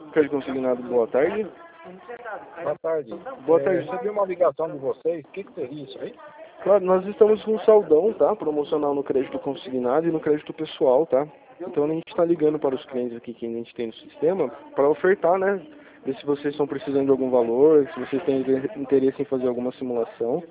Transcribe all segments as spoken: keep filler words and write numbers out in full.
Crédito consignado, boa tarde. Boa tarde. Boa É, tarde. recebi uma ligação de vocês. O que, que seria isso aí? Claro, nós estamos com um saldão, tá? Promocional no crédito consignado e no crédito pessoal, tá? Então a gente está ligando para os clientes aqui que a gente tem no sistema para ofertar, né? Ver se vocês estão precisando de algum valor, se vocês têm interesse em fazer alguma simulação.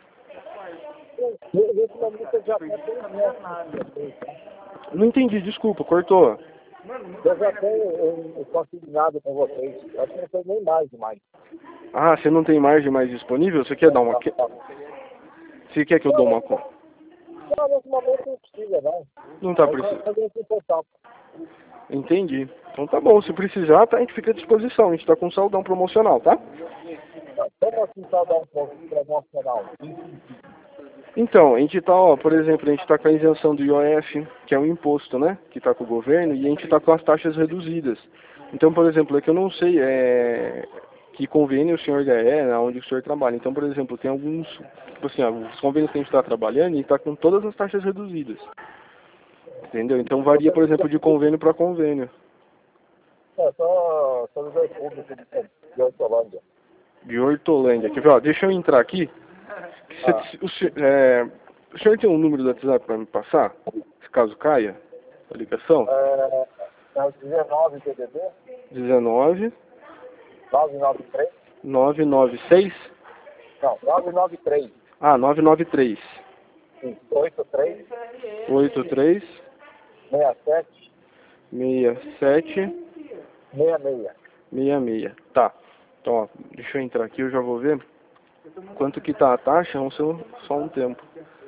Nesse momento eu já tenho um Não entendi, desculpa, cortou. Eu já tenho um, um consignado com vocês. Eu acho que não tenho nem mais demais. Ah, você não tem margem mais disponível? Você quer dar uma... Você quer que eu dou uma... Não, nesse momento não precisa, não. Não tá Eu precisando. vou fazer esse total. Entendi. Então tá bom, se precisar, tá, a gente fica à disposição. A gente tá com um saldão promocional, tá? Como assim só dar um pouco promocional? Então, a gente tá, ó, por exemplo, a gente tá com a isenção do I O F, que é um imposto, né? Que tá com o governo, e a gente tá com as taxas reduzidas. Então, por exemplo, é que eu não sei é, que convênio o senhor é, onde o senhor trabalha. Então, por exemplo, tem alguns, tipo assim, ó, os convênios que a gente tá trabalhando e tá com todas as taxas reduzidas. Entendeu? Então varia, por exemplo, de convênio para convênio. É só servidor público de, de Hortolândia. De Hortolândia. Quer ver, ó, deixa eu entrar aqui. Cê, Ah. o, senhor, é, o senhor tem um número do WhatsApp para me passar? Se caso caia a ligação? É, é o dezenove P D D, dezenove, nove nove três. novecentos e noventa e seis? Não, nove nove três. Ah, novecentos e noventa e três. oito três. oitenta e três, sessenta e sete. sessenta e sete, sessenta e seis. sessenta e seis. Tá. Então, ó, deixa eu entrar aqui, eu já vou ver quanto que tá a taxa, vamos ser só um tempo.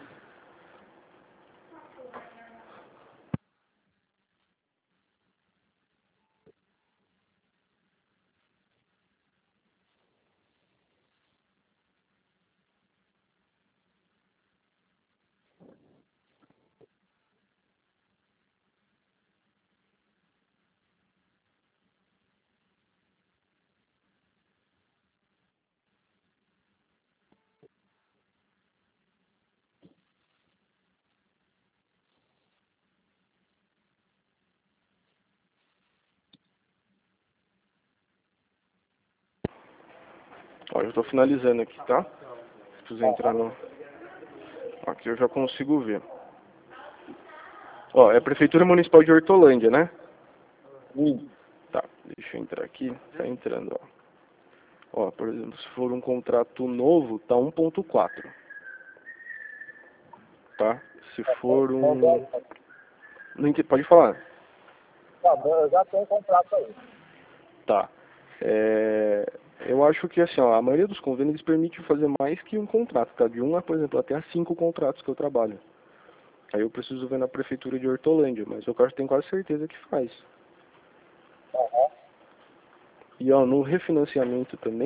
Ó, eu tô finalizando aqui, tá? Preciso entrar no... Aqui eu já consigo ver. Ó, é a Prefeitura Municipal de Hortolândia, né? Sim. Tá, deixa eu entrar aqui. Tá entrando, ó. Ó, por exemplo, se for um contrato novo, tá um ponto quatro. Tá? Se for um... Não ente- Pode falar. Tá bom, eu já tenho contrato aí. Tá. É... Eu acho que, assim, ó, a maioria dos convênios permite fazer mais que um contrato, tá? De um a, por exemplo, até a cinco contratos que eu trabalho. Aí eu preciso ver na Prefeitura de Hortolândia, mas eu tenho quase certeza que faz. Uhum. E, ó, no refinanciamento também,